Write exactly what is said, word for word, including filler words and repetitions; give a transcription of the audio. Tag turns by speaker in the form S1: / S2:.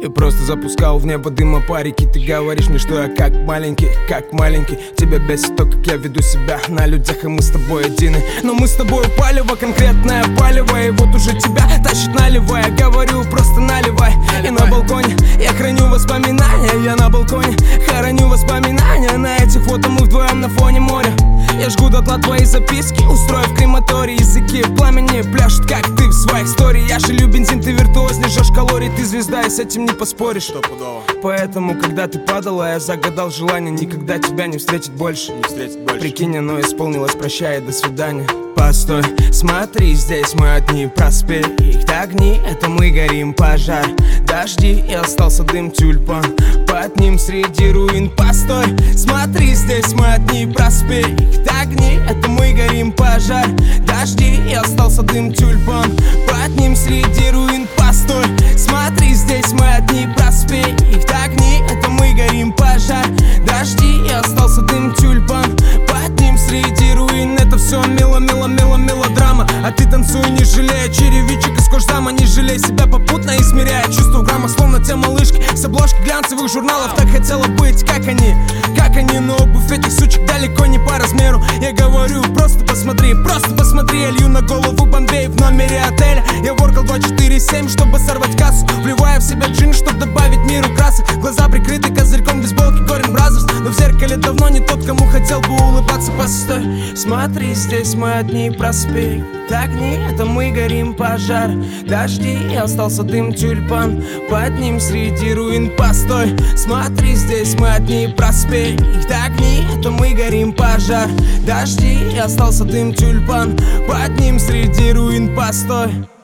S1: Я просто запускал в небо дыма парики. Ты говоришь мне, что я как маленький, как маленький. Тебя бесит то, как я веду себя на людях, и мы с тобой едины. Но мы с тобой палево, конкретное палево. И вот уже тебя тащит налево. Я говорю, просто наливай. И на балконе я храню воспоминания. Я на балконе храню воспоминания. На этих фото мы вдвоем на фоне моря. Я жгу дотла твои записки, устроив крематорий. Языки пламени пляшут, как ты в своих истории. Я жилю бензин, ты виртуоз, не жжешь калорий. Ты звезда, и с этим не поспоришь. Поэтому, когда ты падала, я загадал желание никогда тебя не встретить больше, не встретить больше. Прикинь, оно исполнилось, прощай, до свидания. Постой, смотри, здесь мы одни, проспект огни, это мы горим, пожар, дожди, и остался дым, тюльпан под ним среди руин. Постой, смотри, здесь мы одни, проспект огни, это мы горим, пожар, дожди, и остался дым, тюльпан под ним среди руин. Постой, смотри, здесь мы одни, проспект огни, это мы горим, пожар, дожди, и остался дым, тюльпан под ним среди руин. Это все мило, мило, мило, мелодрама. А ты танцуй, не жалея черевичек из кожзама. Не жалей себя попутно, измеряя чувства в граммах. Словно те малышки с обложки глянцевых журналов. Так хотела быть, как они, как они. Но обувь этих сучек далеко не по размеру. Я говорю, просто посмотри, просто посмотри. Я лью на голову Бомбей в номере отеля. Я воркал двадцать четыре семь, чтобы сорвать кассу, вливая в себя джин, чтобы добавить миру красок. Глаза прикрыты козырьком бейсболки Горин Бразерс. Но в зеркале давно не тот, кому хотел бы улыбаться. Постой, смотри, здесь мы одни, проспект огни, это мы горим, пожар, дожди, и остался дым, тюльпан под ним среди руин. Постой, смотри, здесь мы одни, проспект огни, это мы горим, пожар, дожди, и остался дым, тюльпан под ним среди руин. Постой.